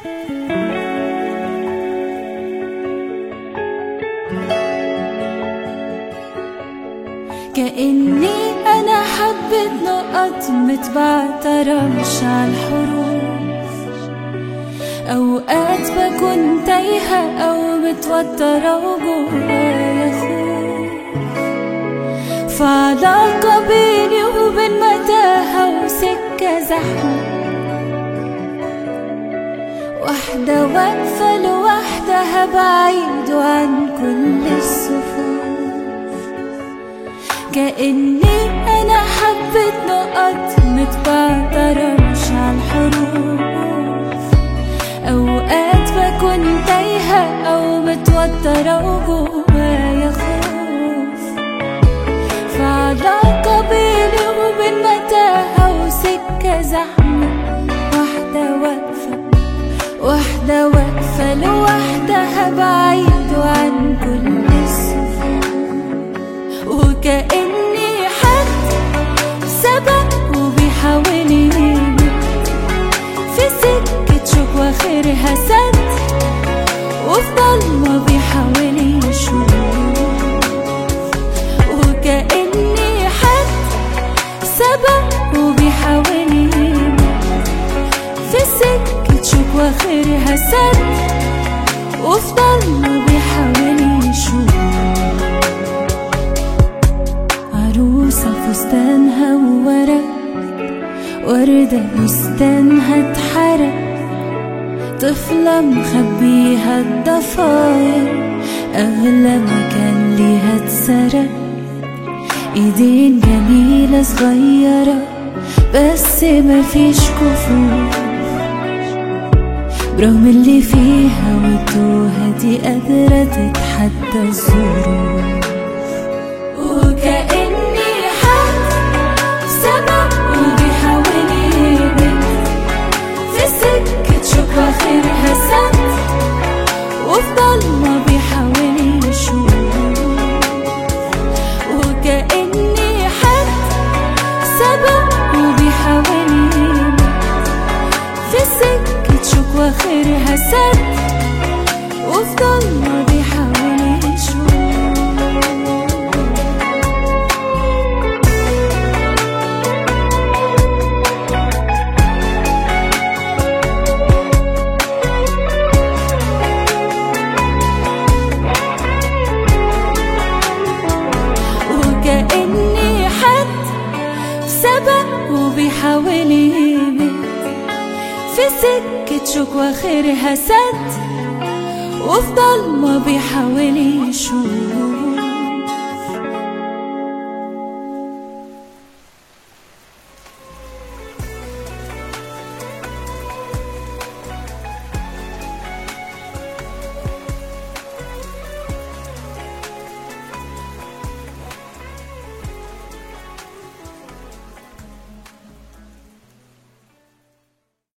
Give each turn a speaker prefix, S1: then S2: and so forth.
S1: كأني أنا حبة نقط متبعترة مش عالحروف. أوقات بكون تايهة أو متوترة وجوايا خوف، فعلاقة بيني وبين متاهة وسكة زحمة، واحدة واقفة لوحدها بعيد عن كل الصفوف. كأني أنا حبة نقط متبعترة مش عالحروف. أوقات بكون تايهة أو متوترة وجوايا خوف، فعلاقة بيني وبين متاهة وسكة زحمة، واحدة واقفة لوحدها بعيد عن كل الصفوف. وكأني حد سبق وبيحاول يمد في سكة شوك واخرها سد، وفي ضلمة بيحاول يشوف. وكأني حد سبق وبيحاول يمد في سكة شوك واخرها سد، وفي ضلمة بيحاول يشوف. عروسة فستانها وورق، وردة بستانها اتحرق، طفلة مخبيها الضفاير، أغلى مكان ليها اتسرق. ايدين جميلة صغيرة بس مفيش كفوف، برغم اللي فيها والتوهة دي قادرة تتحدى الظروف. وكأني حد سبق وبيحاول يمد في سكة شوك واخرها سد، وفي ضلمة بيحاول يشوف. وكأني حد سبق وبيحاول يمد في سكة شوك واخرها سد، وفي ضلمة بيحاول يشوف. كأني حد سبق وبيحاول يمد في سكة شوك واخرها سد، وفي ضلمة بيحاول يشوف.